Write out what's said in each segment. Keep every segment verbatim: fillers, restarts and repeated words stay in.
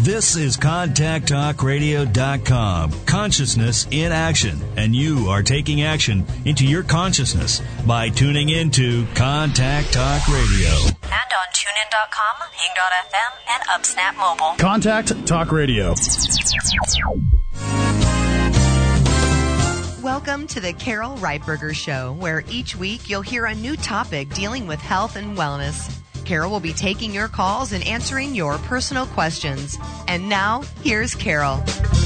This is contact talk radio dot com. Consciousness in action. And you are taking action into your consciousness by tuning into Contact Talk Radio. And on tune in dot com, Hing dot F M, and UpSnap Mobile. Contact Talk Radio. Welcome to the Carol Reitberger Show, where each week you'll hear a new topic dealing with health and wellness. Carol will be taking your calls and answering your personal questions. And now, here's Carol.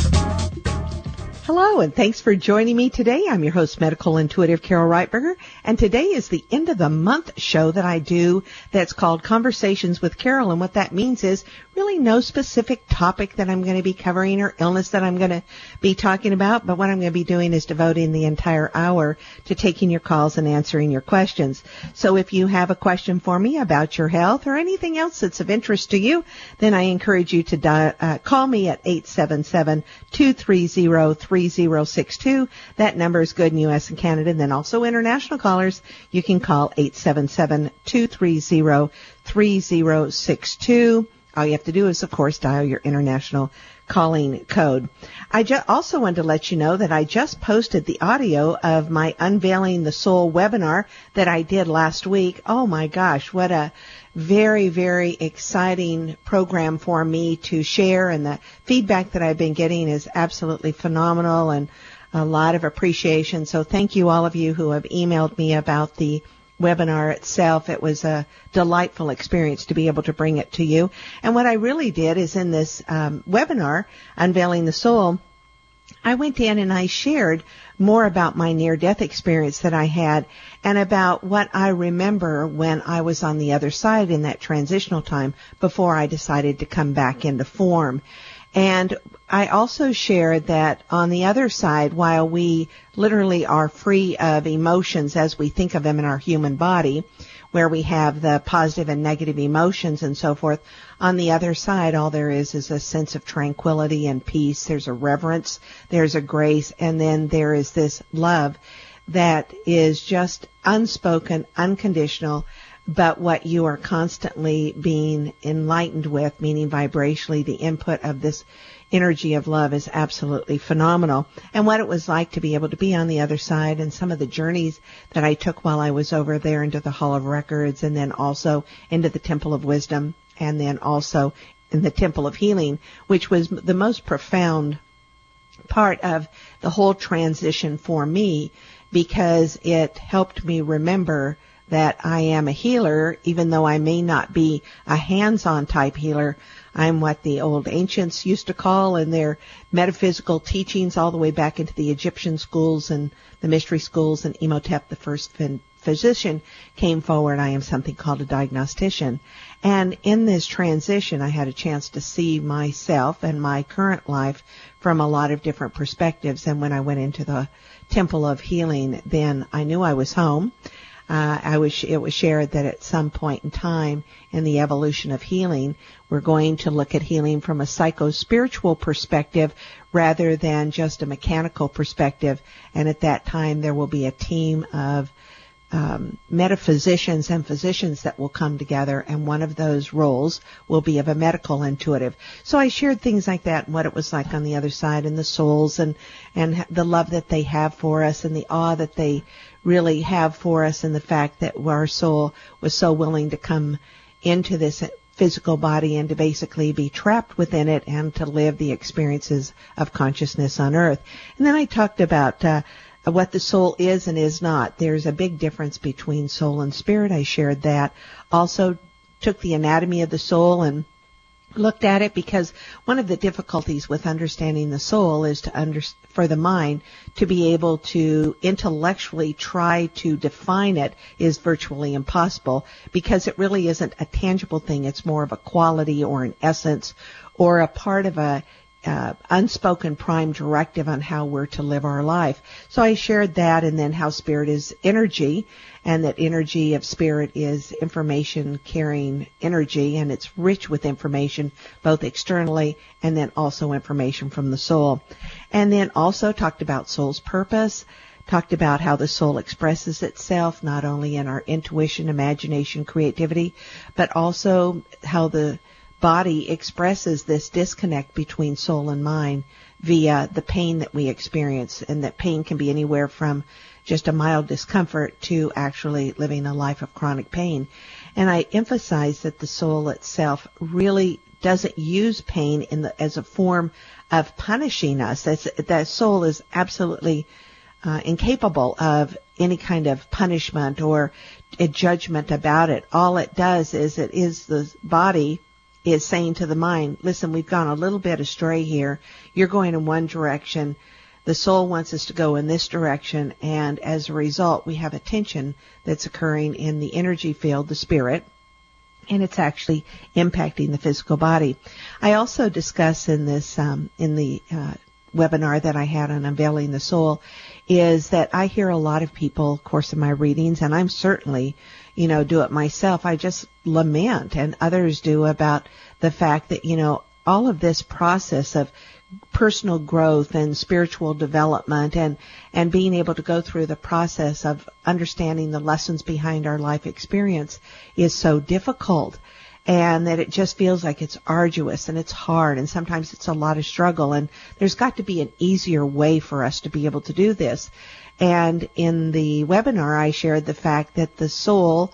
Hello, and thanks for joining me today. I'm your host, Medical Intuitive Carol Reitberger, and today is the end of the month show that I do that's called Conversations with Carol, and what that means is really no specific topic that I'm going to be covering or illness that I'm going to be talking about, but what I'm going to be doing is devoting the entire hour to taking your calls and answering your questions. So if you have a question for me about your health or anything else that's of interest to you, then I encourage you to di- uh, call me at eight seven seven, two three zero, three zero six two. That number is good in U S and Canada. And then also international callers, you can call eight seven seven, two three zero, three zero six two. All you have to do is, of course, dial your international calling code. I ju- also wanted to let you know that I just posted the audio of my Unveiling the Soul webinar that I did last week. Oh, my gosh, what a very, very exciting program for me to share, and the feedback that I've been getting is absolutely phenomenal and a lot of appreciation. So thank you, all of you who have emailed me about the webinar itself. It was a delightful experience to be able to bring it to you. And what I really did is in this um, webinar, Unveiling the Soul, I went in and I shared more about my near-death experience that I had and about what I remember when I was on the other side in that transitional time before I decided to come back into form. And I also shared that on the other side, while we literally are free of emotions as we think of them in our human body, where we have the positive and negative emotions and so forth, on the other side, all there is is a sense of tranquility and peace. There's a reverence, there's a grace, and then there is this love that is just unspoken, unconditional, but what you are constantly being enlightened with, meaning vibrationally, the input of this energy of love is absolutely phenomenal. And what it was like to be able to be on the other side, and some of the journeys that I took while I was over there into the Hall of Records, and then also into the Temple of Wisdom, and then also in the Temple of Healing, which was the most profound part of the whole transition for me, because it helped me remember that I am a healer, even though I may not be a hands-on type healer. I'm what the old ancients used to call in their metaphysical teachings all the way back into the Egyptian schools and the mystery schools, and Imhotep, the first physician, came forward. I am something called a diagnostician. And in this transition, I had a chance to see myself and my current life from a lot of different perspectives. And when I went into the Temple of Healing, then I knew I was home. Uh, I was, it was shared that at some point in time in the evolution of healing, we're going to look at healing from a psycho-spiritual perspective rather than just a mechanical perspective. And at that time, there will be a team of um, metaphysicians and physicians that will come together, and one of those roles will be of a medical intuitive. So I shared things like that and what it was like on the other side, and the souls, and, and the love that they have for us, and the awe that they really have for us, and the fact that our soul was so willing to come into this physical body and to basically be trapped within it and to live the experiences of consciousness on earth. And then I talked about uh, what the soul is and is not. There's a big difference between soul and spirit. I shared that. Also took the anatomy of the soul and looked at it, because one of the difficulties with understanding the soul is to under, for the mind to be able to intellectually try to define it is virtually impossible, because it really isn't a tangible thing. It's more of a quality or an essence or a part of a Uh, unspoken prime directive on how we're to live our life. So I shared that, and then how spirit is energy, and that energy of spirit is information carrying energy, and it's rich with information both externally and then also information from the soul. And then also talked about soul's purpose, talked about how the soul expresses itself not only in our intuition, imagination, creativity, but also how the body expresses this disconnect between soul and mind via the pain that we experience, and that pain can be anywhere from just a mild discomfort to actually living a life of chronic pain. And I emphasize that the soul itself really doesn't use pain in the, as a form of punishing us. That's, that soul is absolutely uh, incapable of any kind of punishment or a judgment about it. All it does is it is the body is saying to the mind, listen, we've gone a little bit astray here. You're going in one direction. The soul wants us to go in this direction. And as a result, we have a tension that's occurring in the energy field, the spirit, and it's actually impacting the physical body. I also discuss in this, um, in the uh, webinar that I had on Unveiling the Soul, is that I hear a lot of people, of course, in my readings, and I'm certainly, you know, do it myself. I just lament, and others do, about the fact that, you know, all of this process of personal growth and spiritual development and, and being able to go through the process of understanding the lessons behind our life experience is so difficult, and that it just feels like it's arduous and it's hard, and sometimes it's a lot of struggle, and there's got to be an easier way for us to be able to do this. And in the webinar, I shared the fact that the soul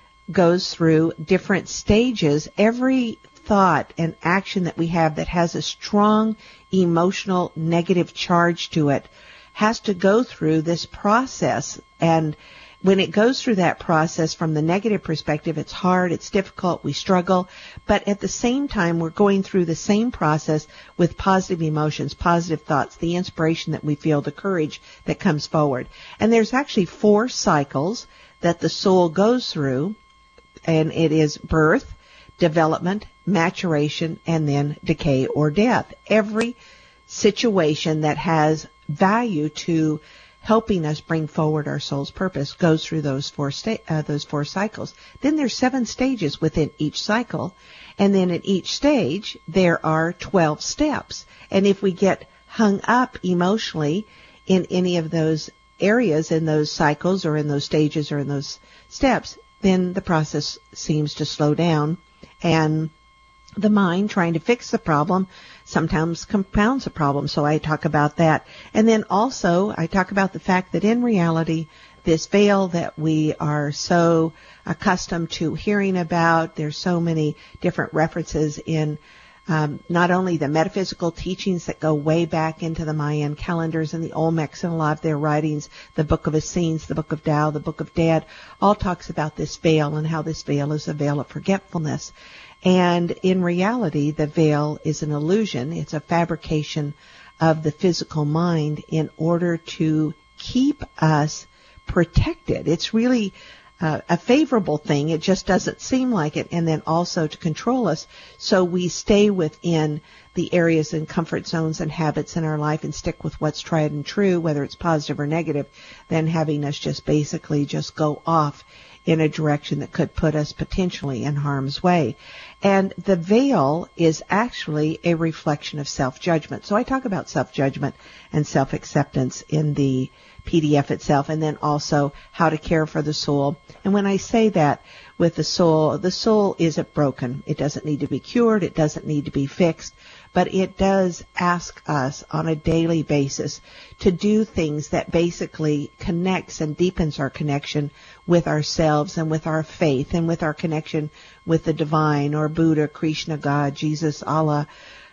goes through different stages. Every thought and action that we have that has a strong emotional negative charge to it has to go through this process. And when it goes through that process from the negative perspective, it's hard, it's difficult, we struggle. But at the same time, we're going through the same process with positive emotions, positive thoughts, the inspiration that we feel, the courage that comes forward. And there's actually four cycles that the soul goes through, and it is birth, development, maturation, and then decay or death. Every situation that has value to helping us bring forward our soul's purpose goes through those four sta- uh, those four cycles. Then there's seven stages within each cycle, and then at each stage there are twelve steps. And if we get hung up emotionally in any of those areas, in those cycles or in those stages or in those steps, then the process seems to slow down, and the mind, trying to fix the problem, sometimes compounds the problem. So I talk about that. And then also I talk about the fact that in reality, this veil that we are so accustomed to hearing about, there's so many different references in um, not only the metaphysical teachings that go way back into the Mayan calendars and the Olmecs and a lot of their writings, the Book of Essenes, the Book of Tao, the Book of Dead, all talks about this veil and how this veil is a veil of forgetfulness. And in reality, the veil is an illusion. It's a fabrication of the physical mind in order to keep us protected. It's really uh, a favorable thing. It just doesn't seem like it. And then also to control us, so we stay within the areas and comfort zones and habits in our life and stick with what's tried and true, whether it's positive or negative, than having us just basically just go off in a direction that could put us potentially in harm's way. And the veil is actually a reflection of self-judgment. So I talk about self-judgment and self-acceptance in the P D F itself, and then also how to care for the soul. And when I say that with the soul, the soul isn't broken. It doesn't need to be cured. It doesn't need to be fixed. But it does ask us on a daily basis to do things that basically connects and deepens our connection with ourselves and with our faith and with our connection with the divine, or Buddha, Krishna, God, Jesus, Allah,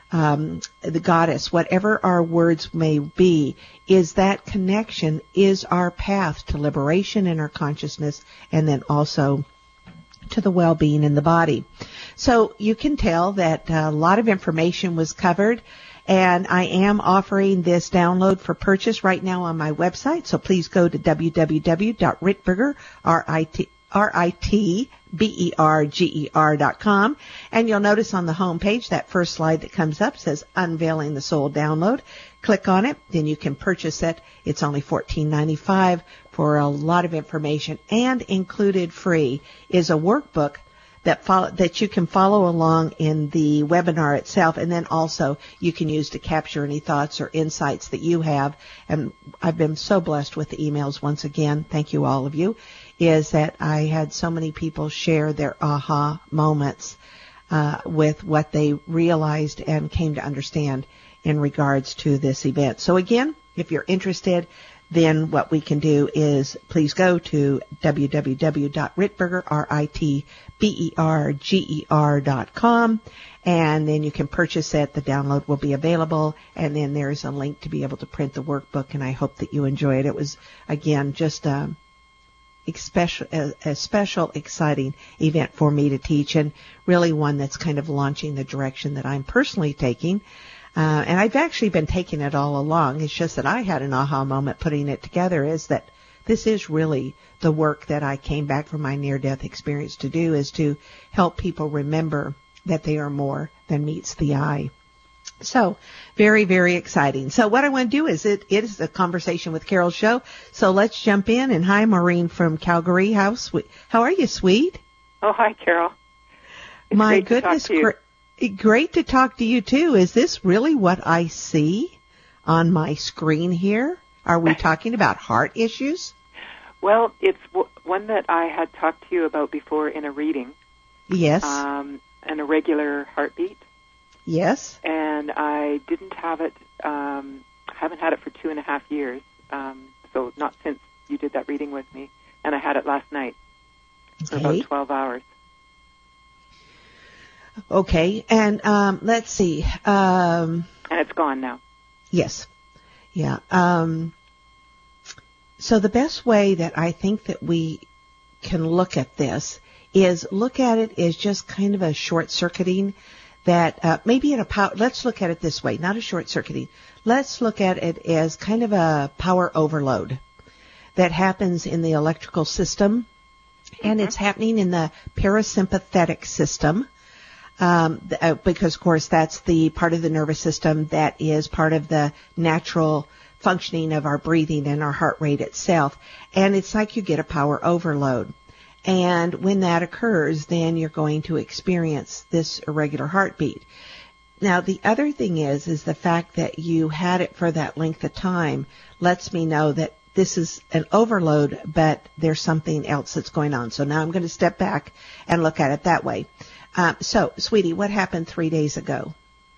um, the goddess, whatever our words may be, is that connection is our path to liberation in our consciousness, and then also to the well-being in the body. So you can tell that a lot of information was covered, and I am offering this download for purchase right now on my website. So please go to w w w dot ritberger, R I T R I T B E R G E R dot com, and you'll notice on the home page that first slide that comes up says Unveiling the Soul Download. Click on it, then you can purchase it. It's only fourteen ninety-five for a lot of information, and included free is a workbook that follow, that you can follow along in the webinar itself, and then also you can use to capture any thoughts or insights that you have. And I've been so blessed with the emails once again. Thank you, all of you. Is that I had so many people share their aha moments uh, with what they realized and came to understand in regards to this event. So again, if you're interested, then what we can do is please go to w w w dot ritberger, R I T B E R G E R dot com, and then you can purchase it. The download will be available, and then there's a link to be able to print the workbook, and I hope that you enjoy it. It was, again, just a, special, a, a special, exciting event for me to teach, and really one that's kind of launching the direction that I'm personally taking. Uh, and I've actually been taking it all along. It's just that I had an aha moment putting it together, is that this is really the work that I came back from my near-death experience to do, is to help people remember that they are more than meets the eye. So, very, very exciting. So what I want to do is, it, it is a Conversation with Carol show. So let's jump in. And hi, Maureen from Calgary. How, sweet, how are you, sweet? Oh, hi, Carol. It's My great goodness, to talk to you. Gr- great to talk to you, too. Is this really what I see on my screen here? Are we talking about heart issues? Well, it's w- one that I had talked to you about before in a reading. Yes. Um, an irregular heartbeat. Yes. And I didn't have it, um, haven't had it for two and a half years, um, so not since you did that reading with me. And I had it last night for Okay. about twelve hours. Okay. And um, let's see. Um, And it's gone now. yes. Yeah. Um, so the best way that I think that we can look at this is look at it as just kind of a short-circuiting that uh, maybe in a power, let's look at it this way, not a short-circuiting. Let's look at it as kind of a power overload that happens in the electrical system, and Mm-hmm. it's happening in the parasympathetic system. Um, th- uh, because, of course, that's the part of the nervous system that is part of the natural functioning of our breathing and our heart rate itself. And it's like you get a power overload. And when that occurs, then you're going to experience this irregular heartbeat. Now, the other thing is, is the fact that you had it for that length of time lets me know that this is an overload, but there's something else that's going on. So now I'm going to step back and look at it that way. Um, so, sweetie, what happened three days ago?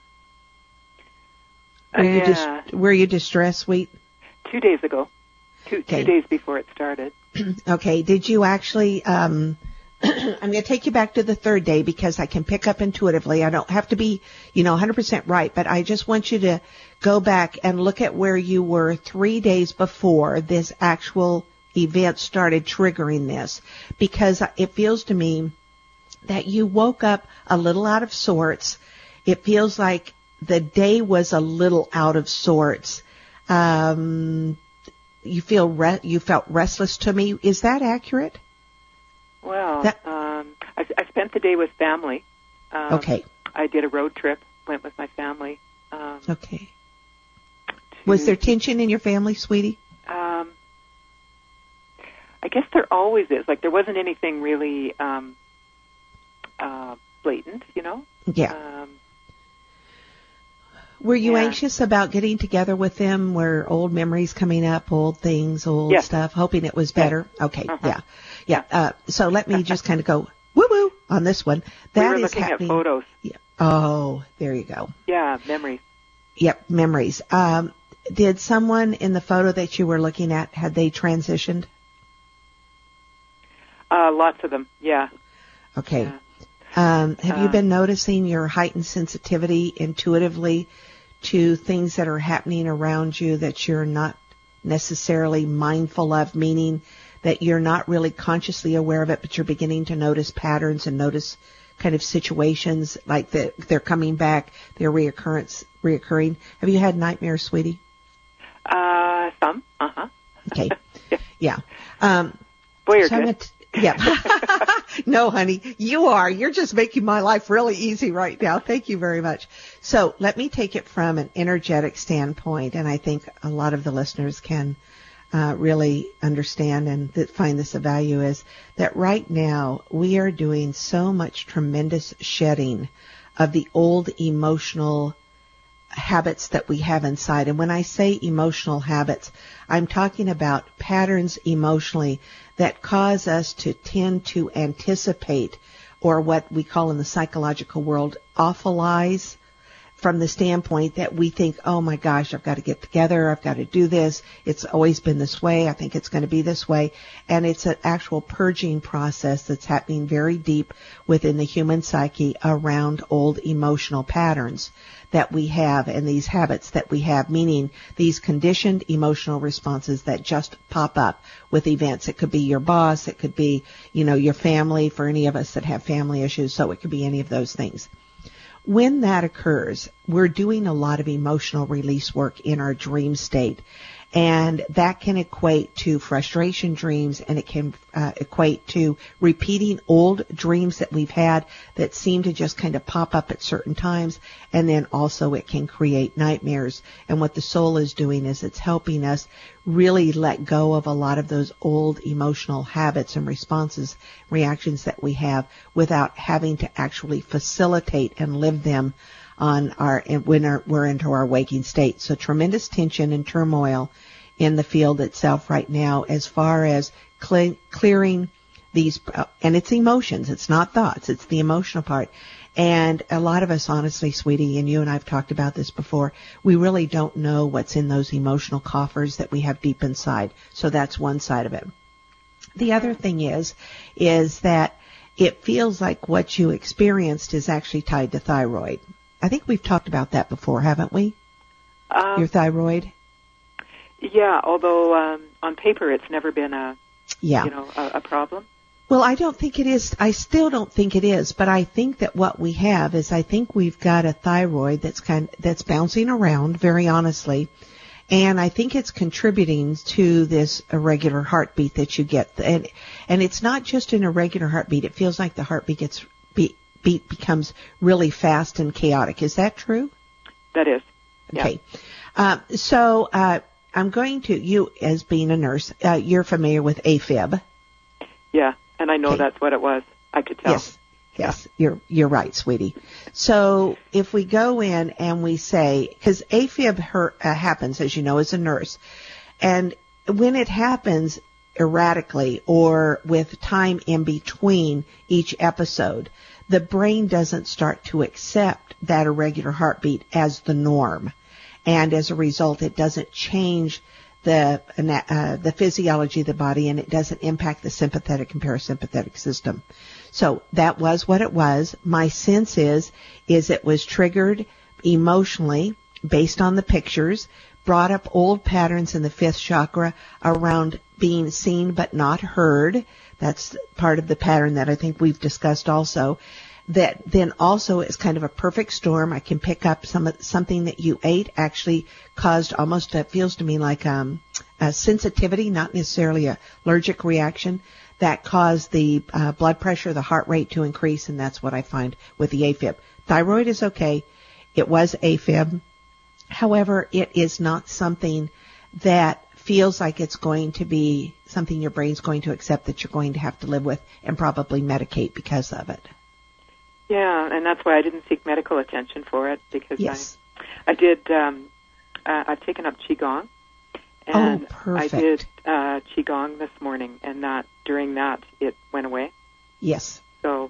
Were you, dis- Uh, were you distressed, sweet? Two days ago. Two, Okay. two days before it started. Okay, did you actually, um, I'm going to take you back to the third day because I can pick up intuitively. I don't have to be, you know, one hundred percent right, but I just want you to go back and look at where you were three days before this actual event started triggering this, because it feels to me that you woke up a little out of sorts. It feels like the day was a little out of sorts. Um, you feel re- you felt restless to me. Is that accurate? Well, That- um, I, I spent the day with family. Um, Okay. I did a road trip, went with my family. Um, Okay. to, Was there tension in your family, sweetie? Um, I guess there always is. Like, there wasn't anything really um, uh, blatant, you know? Yeah. Um, Were you yeah. anxious about getting together with them? Were old memories coming up, old things, old Yes. stuff, hoping it was better? Okay. Uh-huh. Yeah. Yeah. Uh, so let me just kind of go woo-woo on this one. That we were is looking happening. at photos. Yeah. Oh, there you go. Yeah, memories. Yep, memories. Um, did someone in the photo that you were looking at, had they transitioned? Uh, lots of them, yeah. Okay. Yeah. Um, have you Uh, been noticing your heightened sensitivity intuitively to things that are happening around you that you're not necessarily mindful of, meaning that you're not really consciously aware of it, but you're beginning to notice patterns and notice kind of situations like that they're coming back, they're reoccurrence, reoccurring? Have you had nightmares, sweetie? Uh, some, uh-huh. Okay. Yeah. Yeah. Um, Boy, you're so I'm good. gonna t- yeah. No, honey, you are. You're just making my life really easy right now. Thank you very much. So let me take it from an energetic standpoint, and I think a lot of the listeners can uh, really understand and th- find this of value, is that right now we are doing so much tremendous shedding of the old emotional habits that we have inside. And when I say emotional habits, I'm talking about patterns emotionally that cause us to tend to anticipate or what we call in the psychological world awfulize, from the standpoint that we think, oh my gosh, I've got to get together, I've got to do this, it's always been this way, I think it's going to be this way, and it's an actual purging process that's happening very deep within the human psyche around old emotional patterns that we have and these habits that we have, meaning these conditioned emotional responses that just pop up with events. It could be your boss, it could be, you know, your family, for any of us that have family issues, so it could be any of those things. When that occurs, we're doing a lot of emotional release work in our dream state, and that can equate to frustration dreams, and it can uh, equate to repeating old dreams that we've had that seem to just kind of pop up at certain times, and then also it can create nightmares. And what the soul is doing is it's helping us really let go of a lot of those old emotional habits and responses, reactions that we have, without having to actually facilitate and live them on our when our, we're into our waking state. So tremendous tension and turmoil in the field itself right now, as far as cle- clearing these, uh, and it's emotions, it's not thoughts, it's the emotional part. And a lot of us, honestly, sweetie, and you and I have talked about this before, we really don't know what's in those emotional coffers that we have deep inside. So that's one side of it. The other thing is, is that it feels like what you experienced is actually tied to thyroid. I think we've talked about that before, haven't we? Um, Your thyroid? Yeah, although um, on paper it's never been a, yeah. you know, a, a problem. Well, I don't think it is. I still don't think it is, but I think that what we have is I think we've got a thyroid that's kind that's bouncing around, very honestly, and I think it's contributing to this irregular heartbeat that you get. And and it's not just an irregular heartbeat. It feels like the heartbeat gets beat, beat becomes really fast and chaotic. Is that true? That is. Okay. Yeah. Um, so uh, I'm going to, you as being a nurse, uh, you're familiar with AFib. Yeah, and I know okay. That's what it was. I could tell. Yes, yes, you're you're right, sweetie. So if we go in and we say, because AFib her, uh, happens, as you know, as a nurse, and when it happens erratically or with time in between each episode, the brain doesn't start to accept that irregular heartbeat as the norm. And as a result, it doesn't change the uh, the physiology of the body, and it doesn't impact the sympathetic and parasympathetic system. So that was what it was. My sense is, is it was triggered emotionally based on the pictures, brought up old patterns in the fifth chakra around being seen but not heard. That's part of the pattern that I think we've discussed also. That then also is kind of a perfect storm. I can pick up some something that you ate actually caused almost, it feels to me like um, a sensitivity, not necessarily a allergic reaction, that caused the uh, blood pressure, the heart rate to increase, and that's what I find with the AFib. Thyroid is okay. It was AFib. However, it is not something that feels like it's going to be something your brain's going to accept that you're going to have to live with and probably medicate because of it. Yeah, and that's why I didn't seek medical attention for it, because yes. I, I did, um, uh, I've taken up Qigong, and oh, perfect. I did uh, Qigong this morning, and that during that it went away. Yes. So,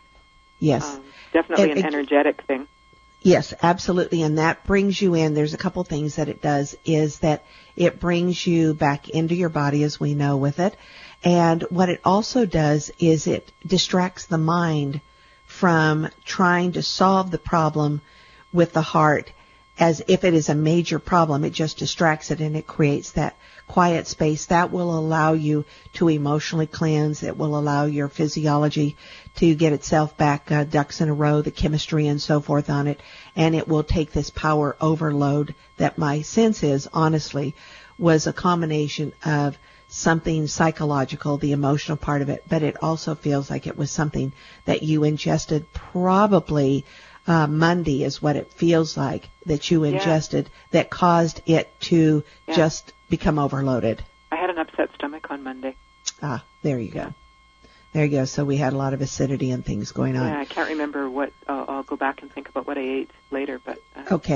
yes, um, definitely and, an energetic thing. Yes, absolutely, and that brings you in. There's a couple things that it does, is that it brings you back into your body, as we know with it, and what it also does is it distracts the mind from trying to solve the problem with the heart as if it is a major problem. It just distracts it, and it creates that quiet space that will allow you to emotionally cleanse. It will allow your physiology to get itself back, uh, ducks in a row, the chemistry and so forth on it, and it will take this power overload that my sense is, honestly, was a combination of something psychological, the emotional part of it, but it also feels like it was something that you ingested probably uh, Monday is what it feels like that you ingested yeah. that caused it to yeah. just become overloaded. I had an upset stomach on Monday. Ah, there you go. There you go. So we had a lot of acidity and things going on. Yeah, I can't remember what, uh, I'll go back and think about what I ate later, but. Uh, okay.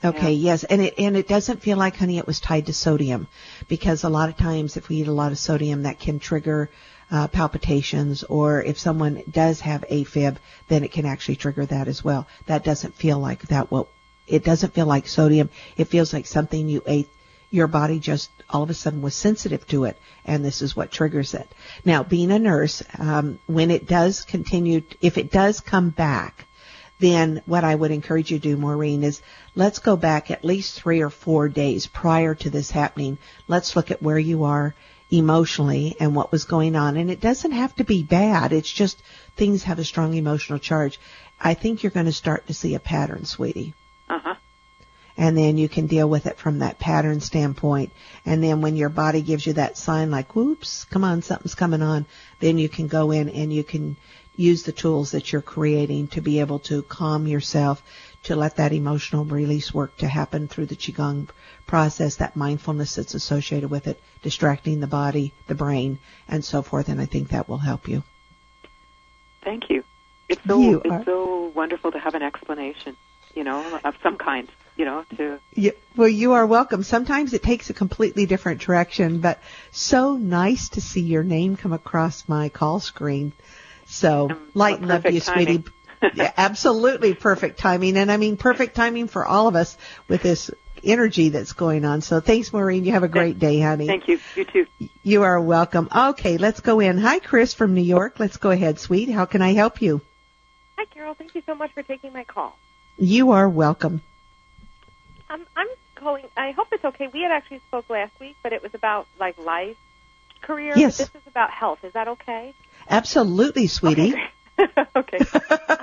Okay, Yeah. yes, and it and it doesn't feel like, honey, it was tied to sodium, because a lot of times if we eat a lot of sodium, that can trigger uh, palpitations, or if someone does have AFib, then it can actually trigger that as well. That doesn't feel like that. Well, it doesn't feel like sodium. It feels like something you ate. Your body just all of a sudden was sensitive to it, and this is what triggers it. Now, being a nurse, um, when it does continue, if it does come back, then what I would encourage you to do, Maureen, is let's go back at least three or four days prior to this happening. Let's look at where you are emotionally and what was going on. And it doesn't have to be bad. It's just things have a strong emotional charge. I think you're going to start to see a pattern, sweetie. Uh-huh. And then you can deal with it from that pattern standpoint. And then when your body gives you that sign like, whoops, come on, something's coming on, then you can go in and you can use the tools that you're creating to be able to calm yourself, to let that emotional release work to happen through the Qigong process, that mindfulness that's associated with it, distracting the body, the brain, and so forth. And I think that will help you. Thank you. It's so You it's are- so wonderful to have an explanation, you know, of some kind, you know, to Yeah, well, you are welcome. Sometimes it takes a completely different direction, but so nice to see your name come across my call screen. So Um, lighten up, perfect you timing. sweetie. Yeah, absolutely perfect timing. And I mean perfect timing for all of us with this energy that's going on. So thanks, Maureen. You have a great day, honey. Thank you. You too. You are welcome. Okay, let's go in. Hi, Chris from New York. Let's go ahead, sweet. How can I help you? Hi, Carol. Thank you so much for taking my call. You are welcome. Um, I'm calling. I hope it's okay. We had actually spoke last week, but it was about like life, career. Yes. But this is about health. Is that okay? Absolutely, sweetie. Okay. okay.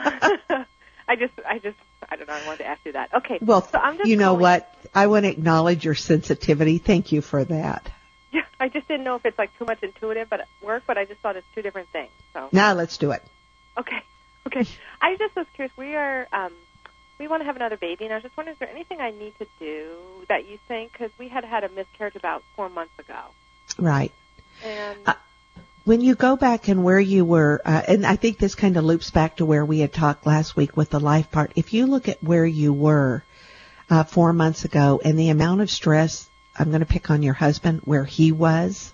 I just, I just, I don't know. I wanted to ask you that. Okay. Well, so I'm just you know calling- what? I want to acknowledge your sensitivity. Thank you for that. Yeah, I just didn't know if it's like too much intuitive, but work. But I just thought it's two different things. So. Now let's do it. Okay. Okay. I just was curious. We are, um, we want to have another baby, and I was just wondering, is there anything I need to do that you think? Because we had had a miscarriage about four months ago, Right. and. Uh, When you go back and where you were, uh, and I think this kind of loops back to where we had talked last week with the life part. If you look at where you were uh, four months ago and the amount of stress, I'm going to pick on your husband, where he was.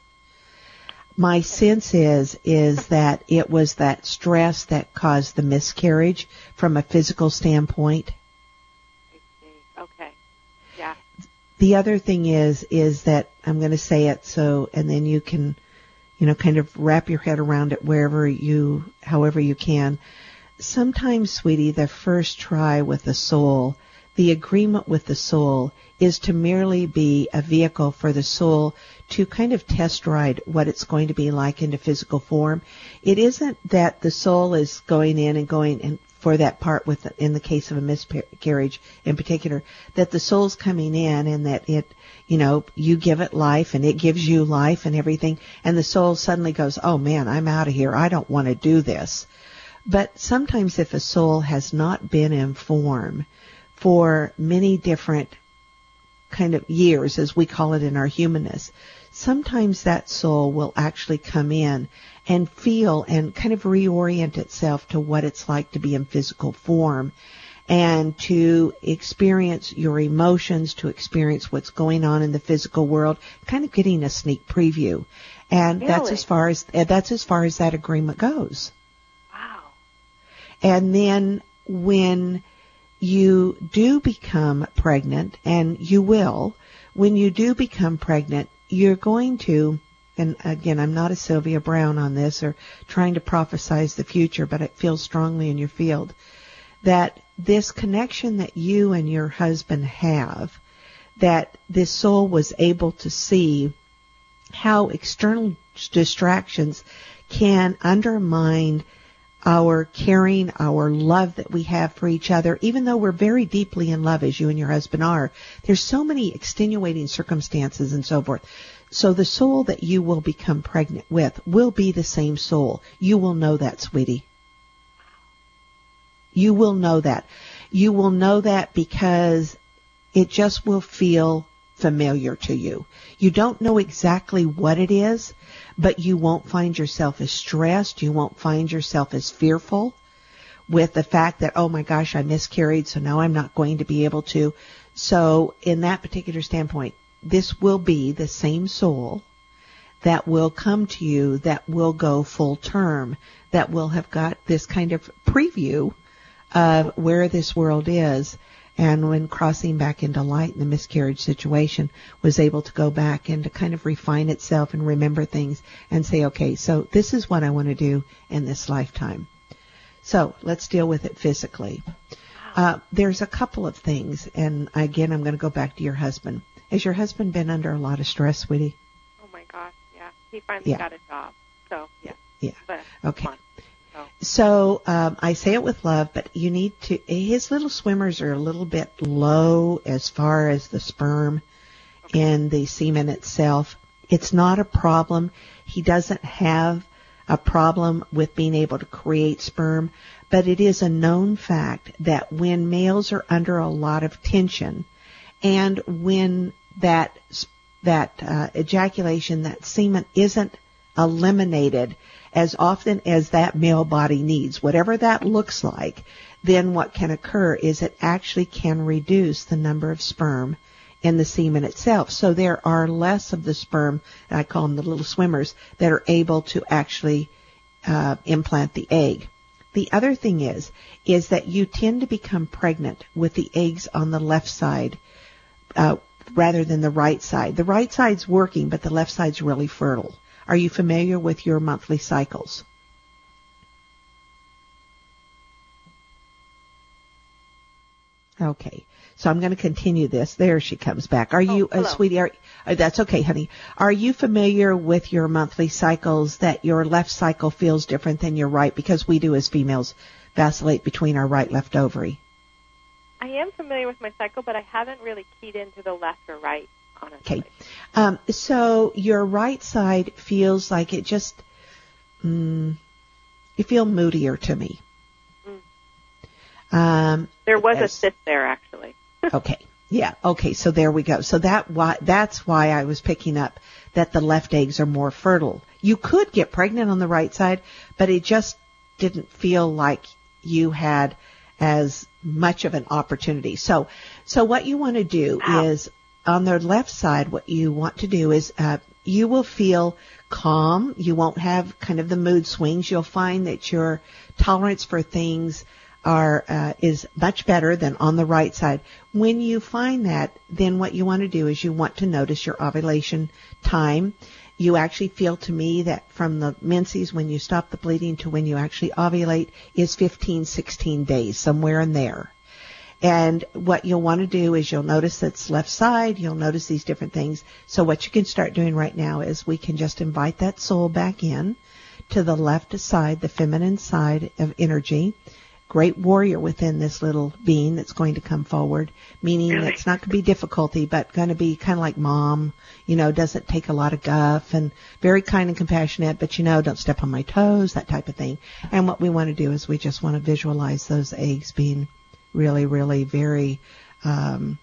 My sense is, is that it was that stress that caused the miscarriage from a physical standpoint. I see. Okay. Yeah. The other thing is, is that I'm going to say it so, and then you can, you know, kind of wrap your head around it wherever you, however you can. Sometimes, sweetie, the first try with the soul, the agreement with the soul, is to merely be a vehicle for the soul to kind of test ride what it's going to be like into physical form. It isn't that the soul is going in and going and for that part with, in the case of a miscarriage in particular, that the soul's coming in and that it, you know, you give it life and it gives you life and everything, and the soul suddenly goes, oh man, I'm out of here. I don't want to do this. But sometimes if a soul has not been in form for many different kind of years, as we call it in our humanness, sometimes that soul will actually come in and feel and kind of reorient itself to what it's like to be in physical form and to experience your emotions, to experience what's going on in the physical world, kind of getting a sneak preview. And Really? that's as far as that's as far as that agreement goes. Wow. And then when you do become pregnant, and you will, when you do become pregnant, you're going to, and again, I'm not a Sylvia Brown on this or trying to prophesize the future, but it feels strongly in your field, that this connection that you and your husband have, that this soul was able to see how external distractions can undermine our caring, our love that we have for each other, even though we're very deeply in love, as you and your husband are. There's so many extenuating circumstances and so forth. So the soul that you will become pregnant with will be the same soul. You will know that, sweetie. You will know that. You will know that because it just will feel familiar to you. You don't know exactly what it is, but you won't find yourself as stressed. You won't find yourself as fearful with the fact that, oh my gosh, I miscarried, so now I'm not going to be able to. So in that particular standpoint, this will be the same soul that will come to you, that will go full term, that will have got this kind of preview of where this world is, and when crossing back into light in the miscarriage situation, was able to go back and to kind of refine itself and remember things and say, okay, so this is what I want to do in this lifetime. So let's deal with it physically. Uh, there's a couple of things, and again, I'm going to go back to your husband. Has your husband been under a lot of stress, sweetie? Oh, my gosh, yeah. He finally yeah. got a job, so, yeah. Yeah, but okay. Fun, so so um, I say it with love, but you need to, his little swimmers are a little bit low as far as the sperm okay. in the semen itself. It's not a problem. He doesn't have a problem with being able to create sperm, but it is a known fact that when males are under a lot of tension and when that that uh, ejaculation, that semen isn't eliminated as often as that male body needs, whatever that looks like, then what can occur is it actually can reduce the number of sperm in the semen itself. So there are less of the sperm, I call them the little swimmers, that are able to actually uh, implant the egg. The other thing is, is that you tend to become pregnant with the eggs on the left side uh, rather than the right side. The right side's working, but the left side's really fertile. Are you familiar with your monthly cycles? Okay. So I'm going to continue this. There she comes back. Are you, oh, uh, sweetie, are, uh, that's okay, honey. Are you familiar with your monthly cycles, that your left cycle feels different than your right? Because we do as females vacillate between our right, left ovary. I am familiar with my cycle, but I haven't really keyed into the left or right, honestly. Okay. Um, so your right side feels like it just, mm, you feel moodier to me. Mm. Um, there was as, a cyst there, actually. Okay. Yeah. Okay. So there we go. So that why that's why I was picking up that the left eggs are more fertile. You could get pregnant on the right side, but it just didn't feel like you had as much of an opportunity. So, so what you want to do wow. is on the left side, what you want to do is uh, you will feel calm. You won't have kind of the mood swings. You'll find that your tolerance for things are uh, is much better than on the right side. When you find that, then what you want to do is you want to notice your ovulation time. You actually feel to me that from the menses, when you stop the bleeding to when you actually ovulate, is fifteen, sixteen days, somewhere in there. And what you'll want to do is you'll notice that's left side. You'll notice these different things. So what you can start doing right now is we can just invite that soul back in to the left side, the feminine side of energy. Great warrior within this little being that's going to come forward, meaning really? It's not going to be difficulty, but going to be kind of like mom, you know, doesn't take a lot of guff and very kind and compassionate, but, you know, don't step on my toes, that type of thing. And what we want to do is we just want to visualize those eggs being really, really very um,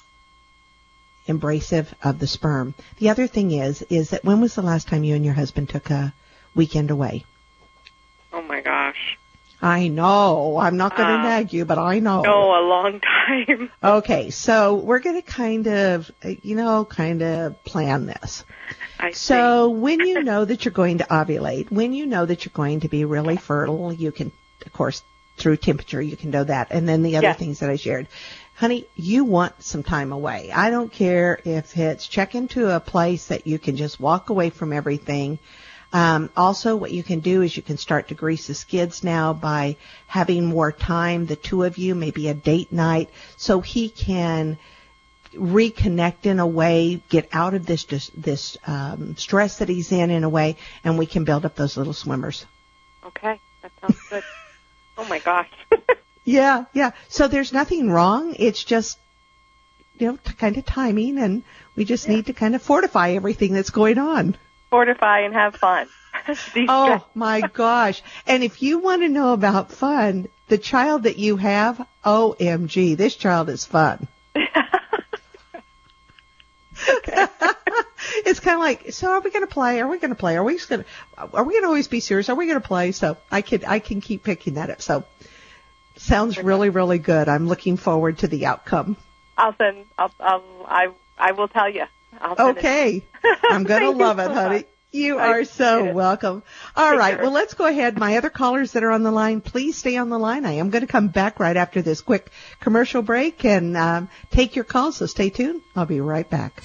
embracive of the sperm. The other thing is, is that when was the last time you and your husband took a weekend away? Oh, my gosh. I know. I'm not going to uh, nag you, but I know. No, a long time. Okay, so we're going to kind of, you know, kind of plan this. I so see. when you know that you're going to ovulate, when you know that you're going to be really fertile, you can, of course, through temperature, you can know that. And then the other yes. things that I shared. Honey, you want some time away. I don't care if it's check into a place that you can just walk away from everything. Um, also, what you can do is you can start to grease the skids now by having more time, the two of you, maybe a date night, so he can reconnect in a way, get out of this this, this um, stress that he's in in a way, and we can build up those little swimmers. Okay, that sounds good. Oh, my gosh. yeah, yeah. So there's nothing wrong. It's just, you know, kind of timing, and we just yeah. need to kind of fortify everything that's going on. Fortify and have fun. Oh, my gosh. And if you want to know about fun, the child that you have, O M G, this child is fun. It's kind of like, so are we going to play? Are we going to play? Are we just going to, are we going to always be serious? Are we going to play? So I can, I can keep picking that up. So sounds really, really good. I'm looking forward to the outcome. I'll send. I'll. I'll I. I will tell you. I'll send Okay. It. I'm going to love it, so honey. much. You I are so appreciate it. welcome. All Take right. care. Well, let's go ahead. My other callers that are on the line, please stay on the line. I am going to come back right after this quick commercial break and um, take your calls. So stay tuned. I'll be right back.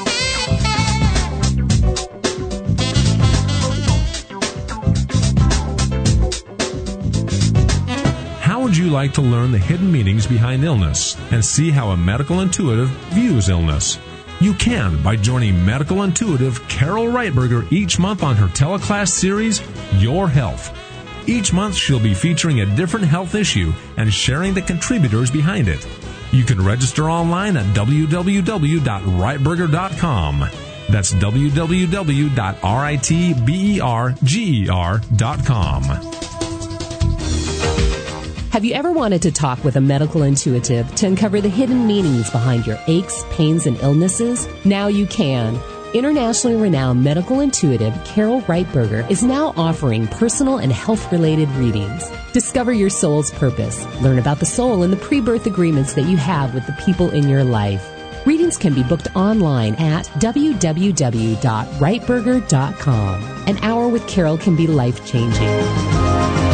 How would you like to learn the hidden meanings behind illness and see how a medical intuitive views illness? You can by joining medical intuitive Carol Reitberger each month on her teleclass series, Your Health. Each month she'll be featuring a different health issue and sharing the contributors behind it. You can register online at w w w dot reitberger dot com. That's w w w dot reitberger dot com. Have you ever wanted to talk with a medical intuitive to uncover the hidden meanings behind your aches, pains, and illnesses? Now you can. Internationally renowned medical intuitive Carol Reitberger is now offering personal and health-related readings. Discover your soul's purpose. Learn about the soul and the pre-birth agreements that you have with the people in your life. Readings can be booked online at w w w dot reitberger dot com. An hour with Carol can be life-changing.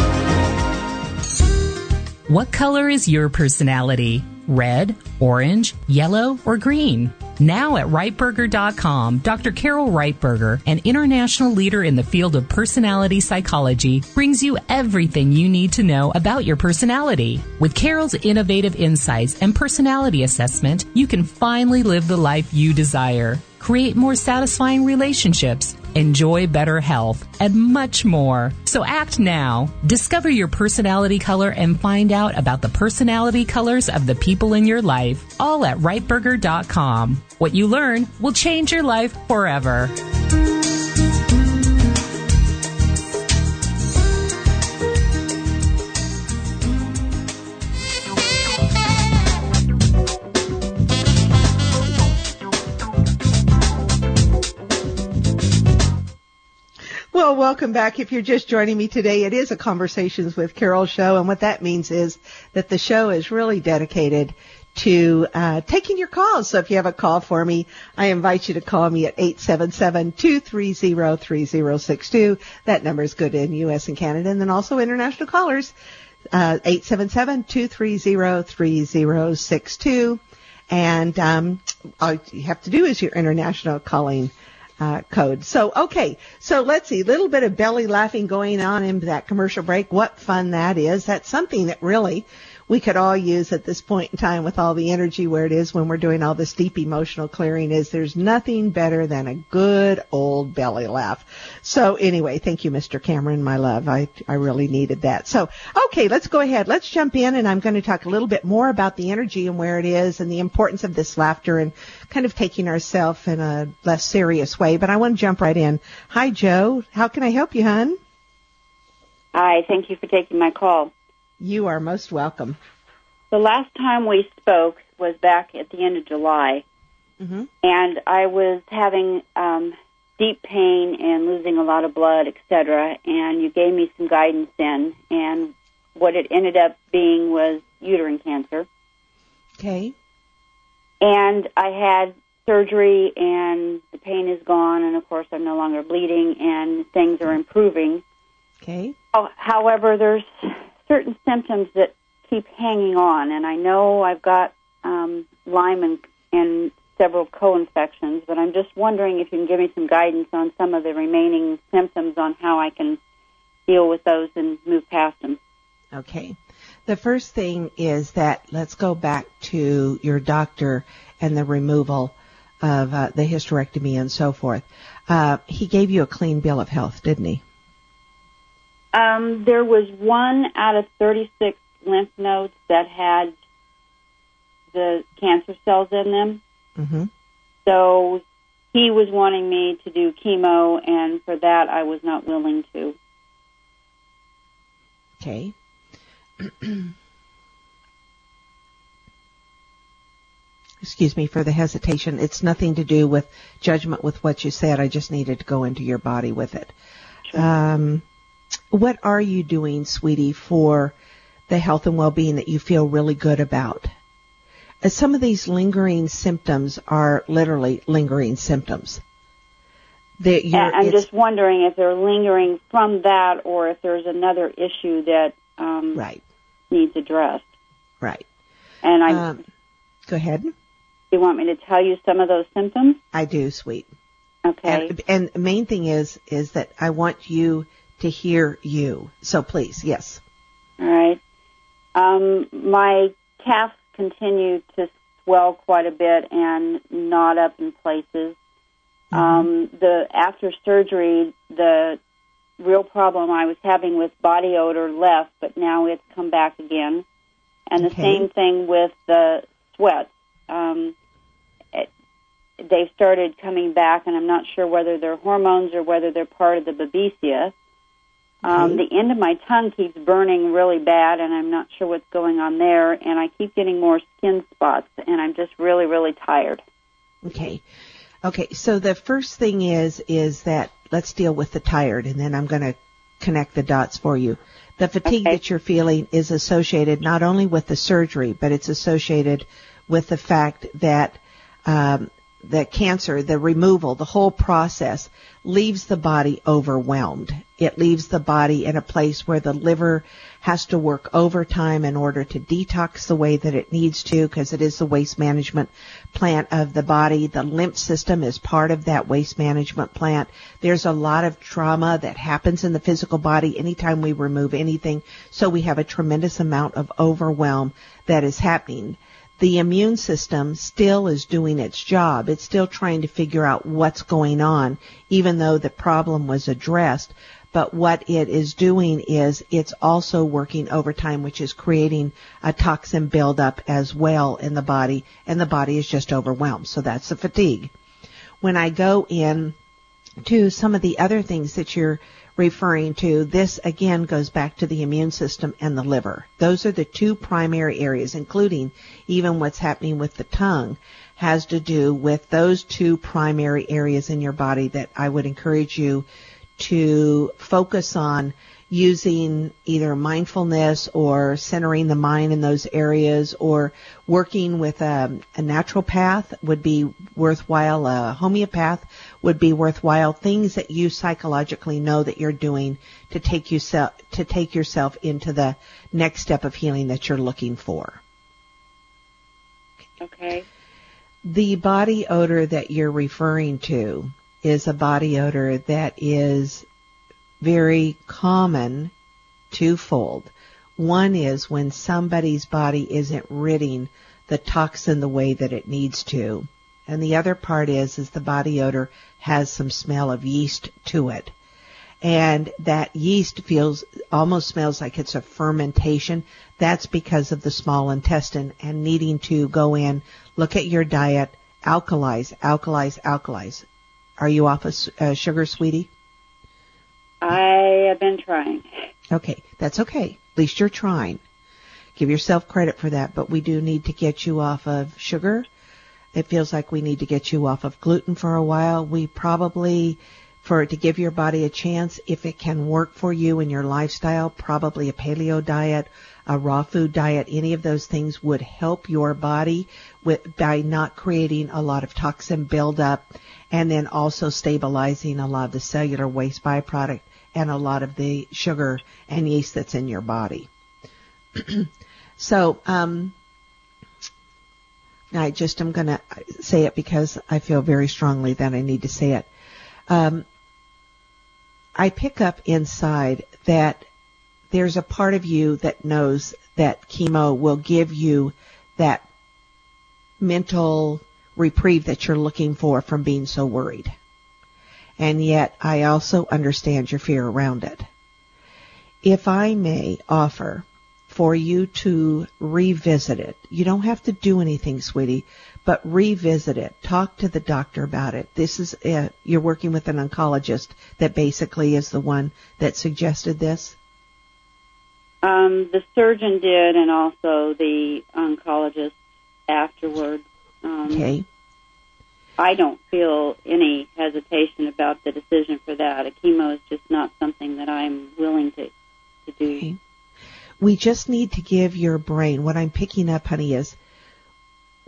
What color is your personality? Red, orange, yellow, or green? Now at Reitberger dot com, Doctor Carol Reitberger, an international leader in the field of personality psychology, brings you everything you need to know about your personality. With Carol's innovative insights and personality assessment, you can finally live the life you desire, create more satisfying relationships, enjoy better health, and much more. So act now. Discover your personality color and find out about the personality colors of the people in your life, all at Reitberger dot com. What you learn will change your life forever. Well, welcome back. If you're just joining me today, it is a Conversations with Carol show, and what that means is that the show is really dedicated to uh taking your calls. So if you have a call for me, I invite you to call me at eight seven seven, two three zero, three zero six two. That number is good in U S and Canada, and then also international callers, uh eight seven seven, two three zero, three zero six two. And um all you have to do is your international calling Uh, code. So, okay. So let's see. A little bit of belly laughing going on in that commercial break. What fun that is. That's something that really we could all use at this point in time with all the energy where it is when we're doing all this deep emotional clearing. Is there's nothing better than a good old belly laugh. So anyway, thank you, Mister Cameron, my love. I, I really needed that. So, okay, let's go ahead. Let's jump in, and I'm going to talk a little bit more about the energy and where it is and the importance of this laughter and kind of taking ourselves in a less serious way. But I want to jump right in. Hi, Joe. How can I help you, hon? Hi, thank you for taking my call. You are most welcome. The last time we spoke was back at the end of July, mm-hmm. and I was having um, deep pain and losing a lot of blood, et cetera, and you gave me some guidance then, and what it ended up being was uterine cancer. Okay. And I had surgery, and the pain is gone, and, of course, I'm no longer bleeding, and things are improving. Okay. Oh, however, there's certain symptoms that keep hanging on, and I know I've got um, Lyme and, and several co-infections, but I'm just wondering if you can give me some guidance on some of the remaining symptoms on how I can deal with those and move past them. Okay. The first thing is that let's go back to your doctor and the removal of uh, the hysterectomy and so forth. Uh, he gave you a clean bill of health, didn't he? Um, there was one out of thirty-six lymph nodes that had the cancer cells in them. Mm-hmm. So he was wanting me to do chemo, and for that I was not willing to. Okay. Excuse me for the hesitation. It's nothing to do with judgment with what you said. I just needed to go into your body with it. Sure. Um, what are you doing, sweetie, for the health and well-being that you feel really good about? uh, some of these lingering symptoms are literally lingering symptoms. That you're, I'm just wondering if they're lingering from that or if there's another issue that um, right. needs addressed. Right. And I um, go ahead. Do you want me to tell you some of those symptoms? I do, sweet. Okay. And, and the main thing is is that I want you to hear you. So please, yes. All right. Um, my calves continue to swell quite a bit and knot up in places. Mm-hmm. Um, the after surgery, the real problem I was having with body odor left, but now it's come back again. And the okay. same thing with the sweats. Um, it, they've started coming back, and I'm not sure whether they're hormones or whether they're part of the babesia. Um, okay. The end of my tongue keeps burning really bad, and I'm not sure what's going on there. And I keep getting more skin spots, and I'm just really, really tired. Okay. Okay, so the first thing is, is that let's deal with the tired, and then I'm going to connect the dots for you. The fatigue okay. that you're feeling is associated not only with the surgery, but it's associated with the fact that um, the cancer, the removal, the whole process leaves the body overwhelmed. It leaves the body in a place where the liver has to work overtime in order to detox the way that it needs to, because it is the waste management plant of the body. The lymph system is part of that waste management plant. There's a lot of trauma that happens in the physical body anytime we remove anything, so we have a tremendous amount of overwhelm that is happening. The immune system still is doing its job. It's still trying to figure out what's going on, even though the problem was addressed. But what it is doing is it's also working overtime, which is creating a toxin buildup as well in the body, and the body is just overwhelmed. So that's the fatigue. When I go in to some of the other things that you're referring to, this again goes back to the immune system and the liver. Those are the two primary areas, including even what's happening with the tongue, has to do with those two primary areas in your body that I would encourage you to focus on using either mindfulness or centering the mind in those areas, or working with a, a naturopath would be worthwhile, a homeopath would be worthwhile, things that you psychologically know that you're doing to take yourself, to take yourself into the next step of healing that you're looking for. Okay. The body odor that you're referring to is a body odor that is very common twofold. One is when somebody's body isn't ridding the toxin the way that it needs to. And the other part is, is the body odor has some smell of yeast to it. And that yeast feels, almost smells like it's a fermentation. That's because of the small intestine and needing to go in, look at your diet, alkalize, alkalize, alkalize. Are you off of uh, sugar, sweetie? I have been trying. Okay, that's okay. At least you're trying. Give yourself credit for that, but we do need to get you off of sugar. It feels like we need to get you off of gluten for a while. We probably, for to give your body a chance, if it can work for you in your lifestyle, probably a paleo diet, a raw food diet, any of those things would help your body with, by not creating a lot of toxin buildup, and then also stabilizing a lot of the cellular waste byproduct and a lot of the sugar and yeast that's in your body. So, um, I just am going to say it because I feel very strongly that I need to say it. Um, I pick up inside that there's a part of you that knows that chemo will give you that mental reprieve that you're looking for from being so worried. And yet I also understand your fear around it. If I may offer for you to revisit it, you don't have to do anything, sweetie, but revisit it. Talk to the doctor about it. This is, a, you're working with an oncologist that basically is the one that suggested this? Um, the surgeon did, and also the oncologist afterward. Um, okay. I don't feel any hesitation about the decision for that. A chemo is just not something that I'm willing to, to do. Okay. We just need to give your brain, what I'm picking up, honey, is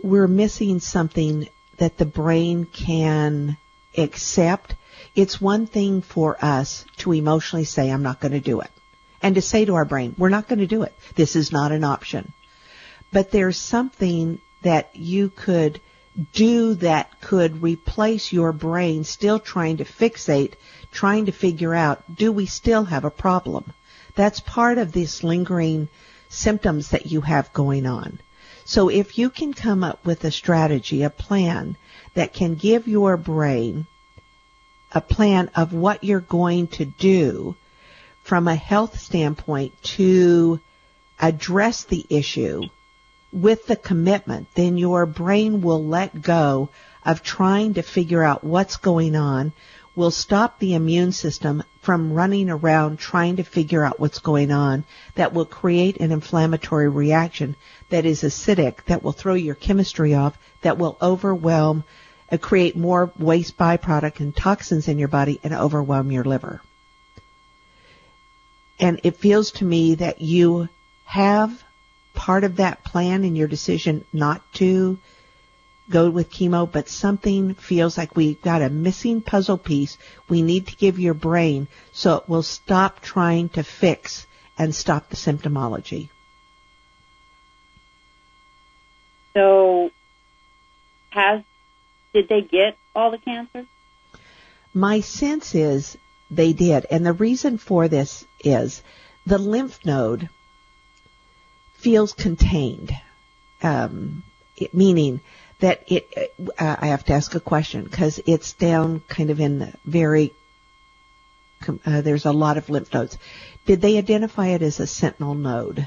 we're missing something that the brain can accept. It's one thing for us to emotionally say, I'm not going to do it. And to say to our brain, we're not going to do it. This is not an option. But there's something that you could do that could replace your brain still trying to fixate, trying to figure out, do we still have a problem? That's part of these lingering symptoms that you have going on. So if you can come up with a strategy, a plan that can give your brain a plan of what you're going to do from a health standpoint to address the issue with the commitment, then your brain will let go of trying to figure out what's going on, will stop the immune system from running around trying to figure out what's going on, that will create an inflammatory reaction that is acidic, that will throw your chemistry off, that will overwhelm, uh, create more waste byproduct and toxins in your body and overwhelm your liver. And it feels to me that you have part of that plan in your decision not to go with chemo, but something feels like we've got a missing puzzle piece we need to give your brain so it will stop trying to fix and stop the symptomology. So, has did they get all the cancer? My sense is they did, and the reason for this is the lymph node feels contained, um, it, meaning that it, uh, I have to ask a question because it's down kind of in the very, uh, there's a lot of lymph nodes. Did they identify it as a sentinel node?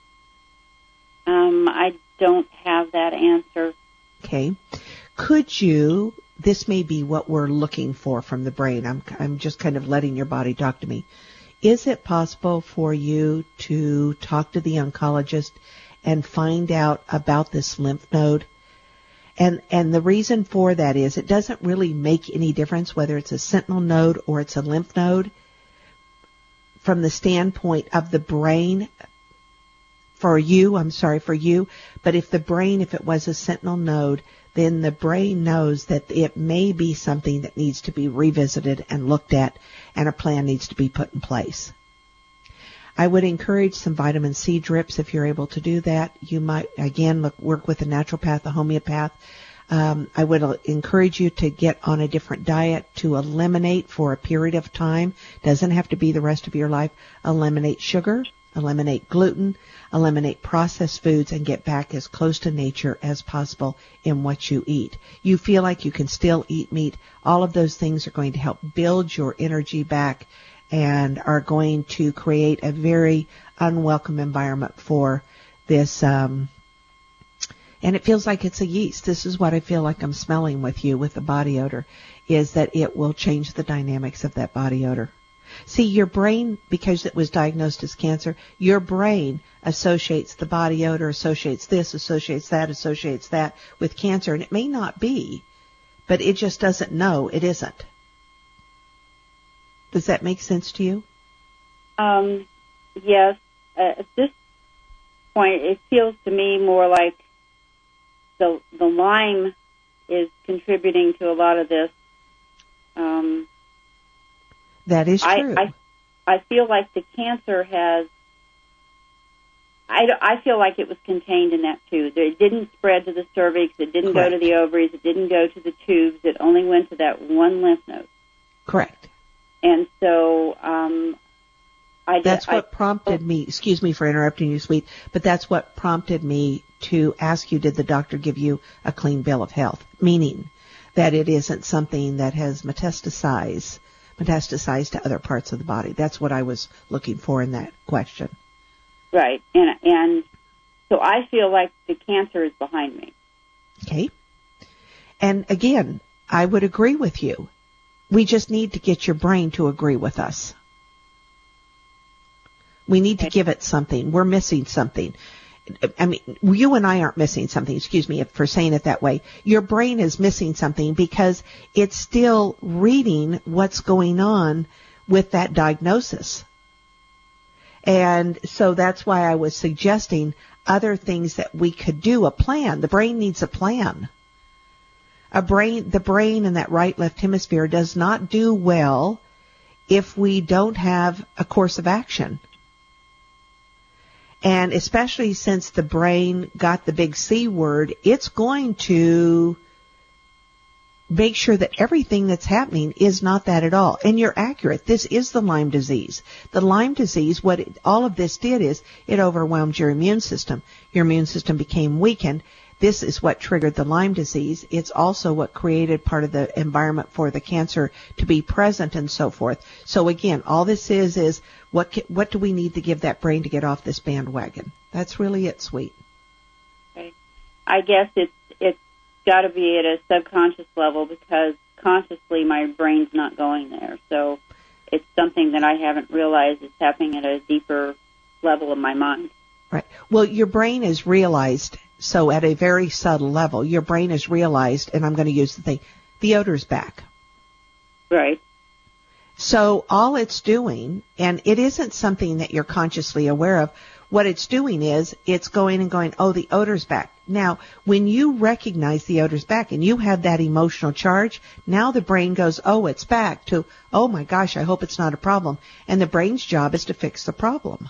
Um, I don't have that answer. Okay. Could you, this may be what we're looking for from the brain. I'm, I'm just kind of letting your body talk to me. Is it possible for you to talk to the oncologist and find out about this lymph node? And and the reason for that is it doesn't really make any difference whether it's a sentinel node or it's a lymph node from the standpoint of the brain for you, I'm sorry, for you. But if the brain, if it was a sentinel node, then the brain knows that it may be something that needs to be revisited and looked at, and a plan needs to be put in place. I would encourage some vitamin C drips if you're able to do that. You might, again, look, work with a naturopath, a homeopath. Um, I would encourage you to get on a different diet to eliminate for a period of time. Doesn't have to be the rest of your life. Eliminate sugar, eliminate gluten, eliminate processed foods, and get back as close to nature as possible in what you eat. You feel like you can still eat meat. All of those things are going to help build your energy back and are going to create a very unwelcome environment for this. Um, and it feels like it's a yeast. This is what I feel like I'm smelling with you with the body odor, is that it will change the dynamics of that body odor. See, your brain, because it was diagnosed as cancer, your brain associates the body odor, associates this, associates that, associates that with cancer. And it may not be, but it just doesn't know it isn't. Does that make sense to you? Um, yes. Uh, at this point, it feels to me more like the the Lyme is contributing to a lot of this. Um, that is true. I, I, I feel like the cancer has, I, I feel like it was contained in that too. It didn't spread to the cervix. It didn't Correct. go to the ovaries. It didn't go to the tubes. It only went to that one lymph node. Correct. And so, um, I did, That's what I, prompted me, excuse me for interrupting you, sweet, but that's what prompted me to ask you, did the doctor give you a clean bill of health? Meaning that it isn't something that has metastasized, metastasized to other parts of the body. That's what I was looking for in that question. Right. And, and so I feel like the cancer is behind me. Okay. And again, I would agree with you. We just need to get your brain to agree with us. We need to give it something. We're missing something. I mean, you and I aren't missing something, excuse me for saying it that way. Your brain is missing something because it's still reading what's going on with that diagnosis. And so that's why I was suggesting other things that we could do. A plan. The brain needs a plan. A brain, the brain in that right left hemisphere does not do well if we don't have a course of action. And especially since the brain got the big C word, it's going to make sure that everything that's happening is not that at all. And you're accurate. This is the Lyme disease. The Lyme disease, what it, all of this did is it overwhelmed your immune system. Your immune system became weakened. This is what triggered the Lyme disease. It's also what created part of the environment for the cancer to be present and so forth. So again, all this is, is what ca- what do we need to give that brain to get off this bandwagon? That's really it, sweet. Okay. I guess it's, it's got to be at a subconscious level because consciously my brain's not going there. So it's something that I haven't realized is happening at a deeper level of my mind. Right. Well, your brain is realized, so at a very subtle level, your brain is realized, and I'm going to use the thing, the odor's back. Right. So all it's doing, and it isn't something that you're consciously aware of, what it's doing is it's going and going, oh, the odor's back. Now, when you recognize the odor's back and you have that emotional charge, now the brain goes, oh, it's back, to, oh my gosh, I hope it's not a problem. And the brain's job is to fix the problem.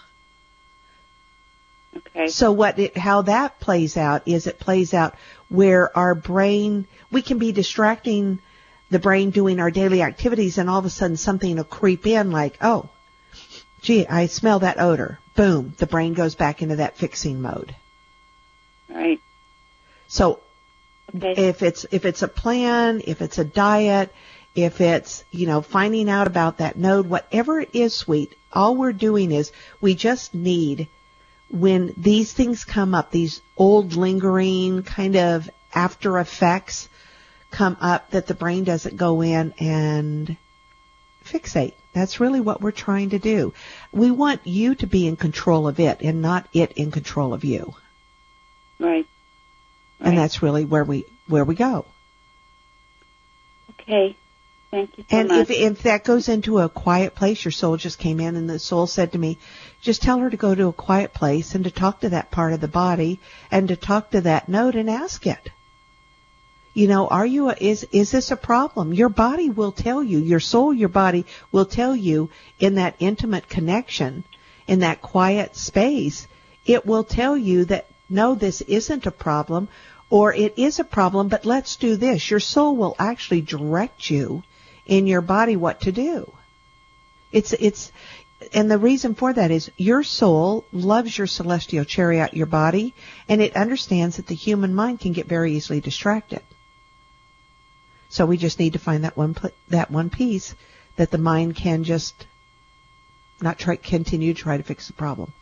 Okay. So what it, how that plays out is it plays out where our brain, we can be distracting the brain doing our daily activities and all of a sudden something will creep in like, oh, gee, I smell that odor. Boom. The brain goes back into that fixing mode. Right. So okay. if it's, if it's a plan, if it's a diet, if it's, you know, finding out about that node, whatever it is, sweet, all we're doing is we just need, when these things come up, these old lingering kind of after effects come up, that the brain doesn't go in and fixate. That's really what we're trying to do. We want you to be in control of it and not it in control of you. Right. And right. that's really where we where we go. Okay. Thank you so and much. if if that goes into a quiet place, your soul just came in and the soul said to me, just tell her to go to a quiet place and to talk to that part of the body and to talk to that node and ask it. You know, are you, a, is, is this a problem? Your body will tell you, your soul, your body will tell you in that intimate connection, in that quiet space, it will tell you that, no, this isn't a problem, or it is a problem, but let's do this. Your soul will actually direct you in your body what to do. It's, it's, and the reason for that is your soul loves your celestial chariot, your body, and it understands that the human mind can get very easily distracted. So we just need to find that one, that one piece that the mind can just not try, continue to try to fix the problem.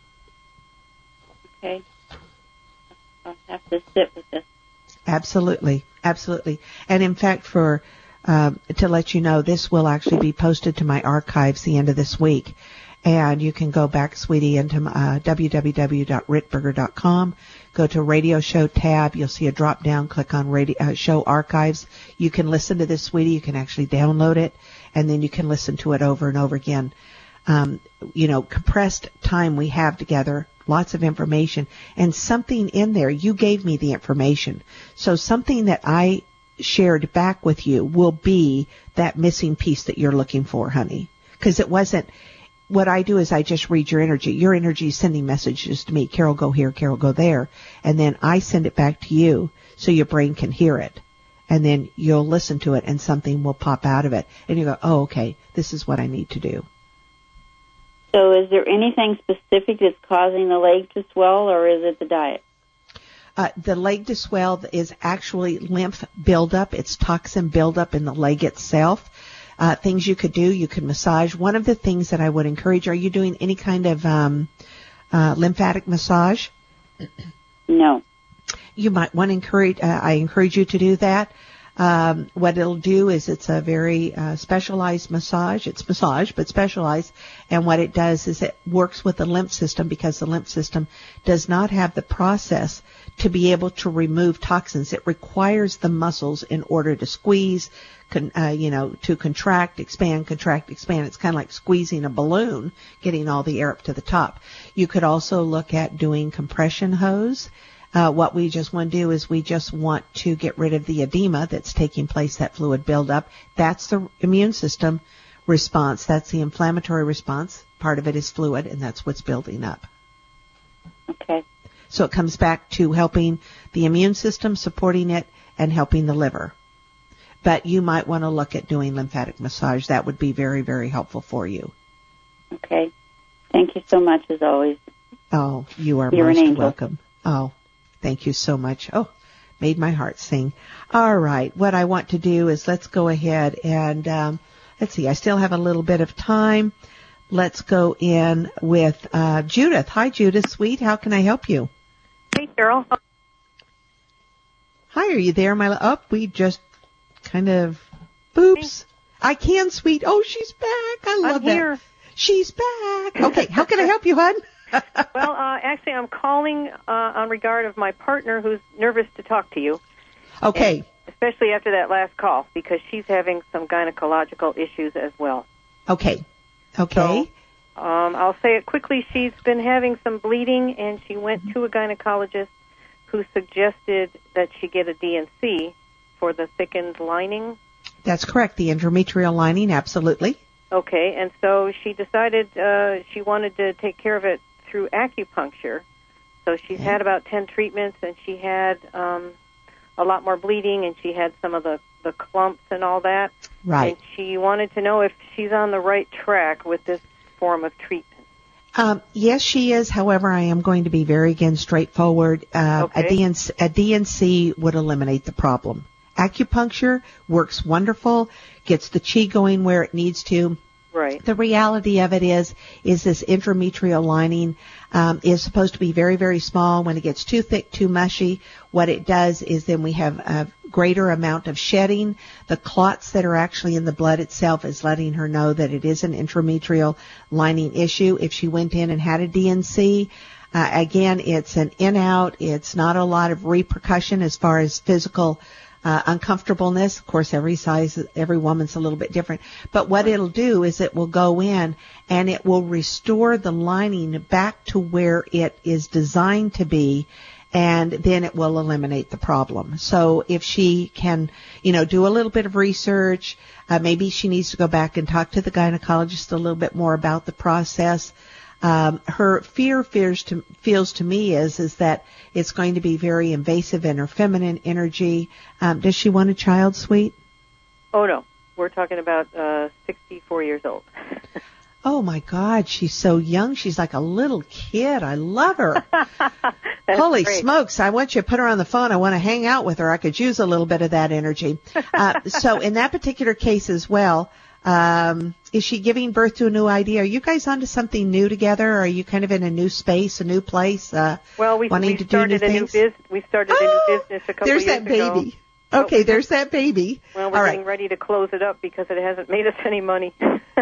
Okay. I'll have to sit with this. Absolutely. Absolutely. And in fact, for, uh, to let you know, this will actually be posted to my archives the end of this week. And you can go back, sweetie, into uh, w w w dot ritberger dot com. Go to Radio Show tab. You'll see a drop down. Click on radio, uh, Show Archives. You can listen to this, sweetie. You can actually download it, and then you can listen to it over and over again. Um, you know, compressed time we have together, lots of information, and something in there. You gave me the information, so something that I shared back with you will be that missing piece that you're looking for, honey, because it wasn't. What I do is I just read your energy. Your energy is sending messages to me. Carol, go here. Carol, go there. And then I send it back to you so your brain can hear it. And then you'll listen to it and something will pop out of it. And you go, oh, okay, this is what I need to do. So is there anything specific that's causing the leg to swell, or is it the diet? Uh, the leg to swell is actually lymph buildup. It's toxin buildup in the leg itself. Uh, things you could do, you could massage. One of the things that I would encourage, are you doing any kind of um, uh, lymphatic massage? No. You might want to encourage, uh, I encourage you to do that. Um, what it'll do is it's a very uh, specialized massage. It's massage, but specialized. And what it does is it works with the lymph system, because the lymph system does not have the process to be able to remove toxins. It requires the muscles in order to squeeze, con, uh, you know, to contract, expand, contract, expand. It's kind of like squeezing a balloon, getting all the air up to the top. You could also look at doing compression hose. Uh, what we just want to do is we just want to get rid of the edema that's taking place, that fluid buildup. That's the immune system response. That's the inflammatory response. Part of it is fluid, and that's what's building up. Okay. So it comes back to helping the immune system, supporting it, and helping the liver. But you might want to look at doing lymphatic massage. That would be very, very helpful for you. Okay. Thank you so much, as always. Oh, you are You're most an angel. welcome. Oh, thank you so much. Oh, made my heart sing. All right. What I want to do is let's go ahead and, um, let's see, I still have a little bit of time. Let's go in with uh, Judith. Hi, Judith, sweet. How can I help you? Hey, Carol. Hi, are you there, my love? Oh, we just kind of, boops. I can, sweet. Oh, she's back. I love I'm here. that. She's back. Okay, how can I help you, hon? Well, uh, actually, I'm calling uh, on regard of my partner who's nervous to talk to you. Okay. And especially after that last call, because she's having some gynecological issues as well. Okay. Okay. So, um, I'll say it quickly. She's been having some bleeding, and she went to a gynecologist who suggested that she get a D and C for the thickened lining. That's correct. The endometrial lining, absolutely. Okay, and so she decided uh, she wanted to take care of it through acupuncture. So she's Okay. had about ten treatments, and she had um, a lot more bleeding, and she had some of the, the clumps and all that. Right. And she wanted to know if she's on the right track with this form of treatment. Um, yes, she is. However, I am going to be very, again, straightforward. Uh, Okay. a, D N C, a D N C would eliminate the problem. Acupuncture works wonderful, gets the chi going where it needs to. Right. The reality of it is, is this intrametrial lining um, is supposed to be very, very small. When it gets too thick, too mushy, what it does is then we have a greater amount of shedding. The clots that are actually in the blood itself is letting her know that it is an intrametrial lining issue. If she went in and had a D N C, uh, again, it's an in-out. It's not a lot of repercussion as far as physical Uh, uncomfortableness. Of course, every size, every woman's a little bit different. But what it'll do is it will go in and it will restore the lining back to where it is designed to be, and then it will eliminate the problem. So if she can, you know, do a little bit of research, uh, maybe she needs to go back and talk to the gynecologist a little bit more about the process. Um, her fear fears to, feels to me is is that it's going to be very invasive in her feminine energy. Um, does she want a child, sweet? Oh, no. We're talking about uh, sixty-four years old. Oh, my God. She's so young. She's like a little kid. I love her. Holy great. smokes. I want you to put her on the phone. I want to hang out with her. I could use a little bit of that energy. Uh, so in that particular case as well, Um, is she giving birth to a new idea? Are you guys onto something new together? Or are you kind of in a new space, a new place? Uh, Well, we, wanting we to do new started a new things? business. We started a new business a couple There's years that ago. baby. Okay, there's that baby. Well, we're All getting right. ready to close it up because it hasn't made us any money.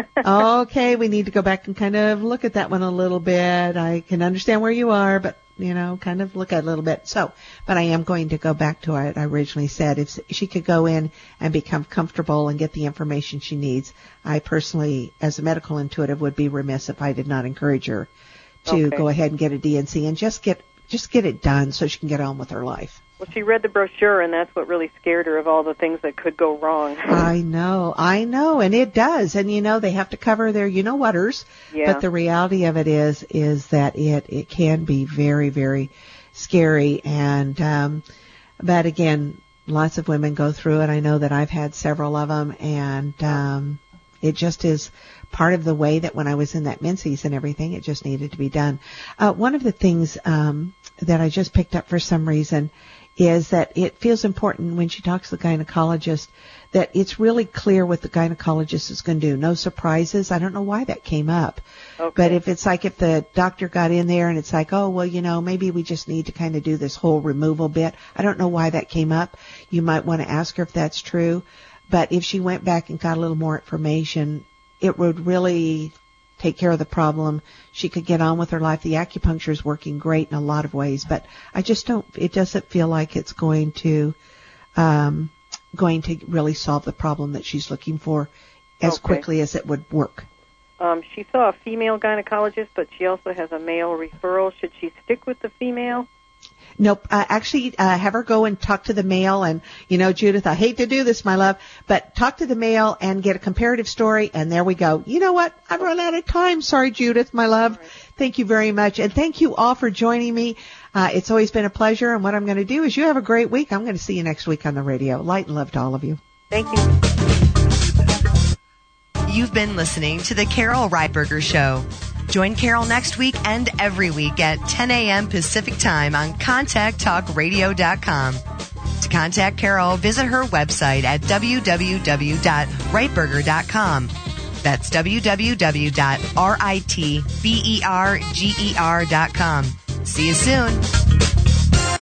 Okay, we need to go back and kind of look at that one a little bit. I can understand where you are, but, you know, kind of look at it a little bit. So, but I am going to go back to what I originally said. If she could go in and become comfortable and get the information she needs, I personally, as a medical intuitive, would be remiss if I did not encourage her to Okay. go ahead and get a D N C and just get, just get it done so she can get on with her life. Well, she read the brochure, and that's what really scared her of all the things that could go wrong. I know, I know, and it does. And you know, they have to cover their you know whaters. Yeah. But the reality of it is, is that it, it can be very, very scary. And, um, but again, lots of women go through it. I know that I've had several of them, and, um, it just is part of the way that when I was in that menses and everything, it just needed to be done. Uh, one of the things, um, that I just picked up for some reason is that it feels important when she talks to the gynecologist that it's really clear what the gynecologist is going to do. No surprises. I don't know why that came up. Okay. But if it's like if the doctor got in there and it's like, oh, well, you know, maybe we just need to kind of do this whole removal bit. I don't know why that came up. You might want to ask her if that's true. But if she went back and got a little more information, it would really take care of the problem, she could get on with her life. The acupuncture is working great in a lot of ways, but I just don't, it doesn't feel like it's going to, um, going to really solve the problem that she's looking for as Okay. quickly as it would work. Um, she saw a female gynecologist, but she also has a male referral. Should she stick with the female? Nope. Uh, actually, uh, have her go and talk to the male. And, you know, Judith, I hate to do this, my love, but talk to the male and get a comparative story. And there we go. You know what? I've run out of time. Sorry, Judith, my love. Right. Thank you very much. And thank you all for joining me. Uh, it's always been a pleasure. And what I'm going to do is you have a great week. I'm going to see you next week on the radio. Light and love to all of you. Thank you. You've been listening to The Carol Reitberger Show. Join Carol next week and every week at ten a.m. Pacific Time on contact talk radio dot com. To contact Carol, visit her website at w w w dot reitberger dot com. That's w w w dot reitberger dot com. See you soon.